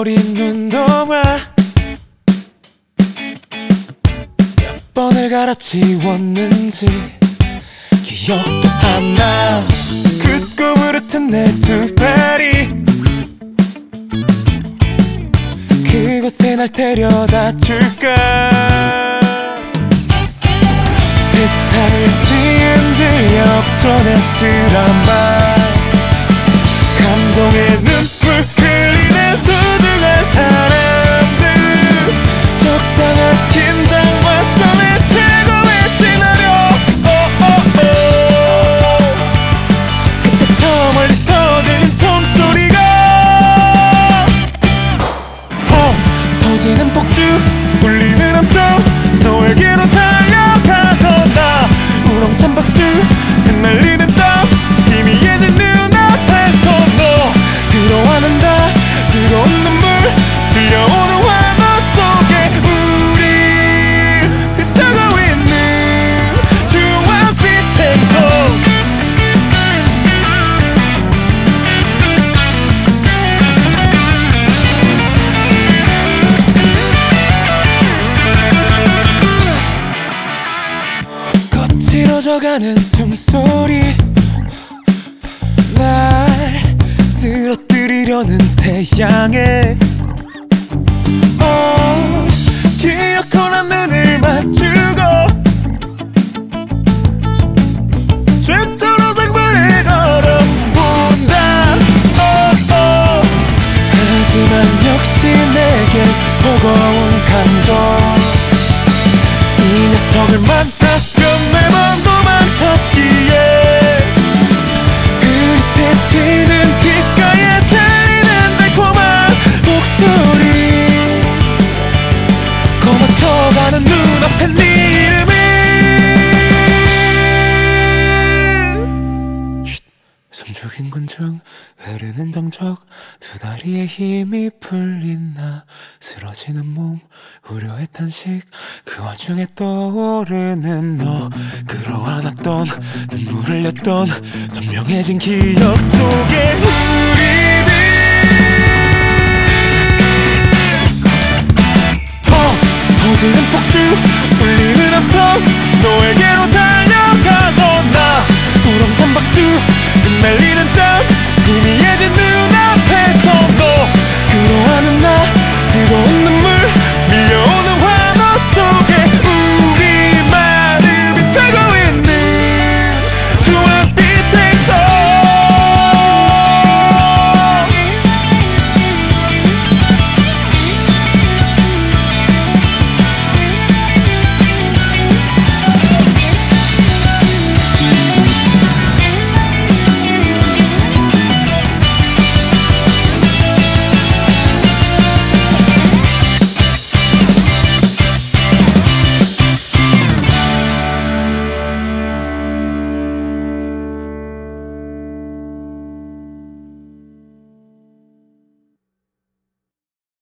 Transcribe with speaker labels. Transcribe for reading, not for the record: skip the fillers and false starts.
Speaker 1: 어린 눈동화 몇 번을 갈아치웠는지 기억도 안 나. 굳고 부르튼 내 두 발이 그곳에 날 데려다 줄까. 세상을 뒤흔들 역전의 드라마, 감동의 눈물 흘리는 소중한 사람들, 적당한 긴장과 썸의 최고의 시나리오. 그때 저 멀리서 들린 총소리가 터지는 폭주 울리는 함성, 너에게로 달려가던 나. 우렁찬 박수 흩날리는 땀 희미해진 눈앞에서 너 들어와는다. 뜨거운 눈물 들려오는 환호 속에 우릴 비추고 있는 주황빛 행성. 거칠어져가는 숨소리, 날 쓰러뜨리려는 태양에 기어코 난 눈을 맞추고 최초로 상부를 걸어본다. 하지만 역시 내겐 무거운 감정, 이 녀석을 만나면 매번 도망쳤기에 흐릿해지는 귓가에 들리는 달콤한 목소리, 거머쳐가는 눈앞에 네 이름이. 숨죽인 군중 흐르는 정적, 두 다리에 힘이 풀린 나, 쓰러지는 몸 우려의 탄식, 그 와중에 떠오르는 너. 끌어안았던 눈물 흘렸던 선명해진 기억 속에 우리들 터지는 폭주 울리는 함성, 너에게로 달려가던 나. 우렁찬 박수 흩날리는 땀 희미해진 눈앞에서 너 끌어안은 나. 뜨거운 눈물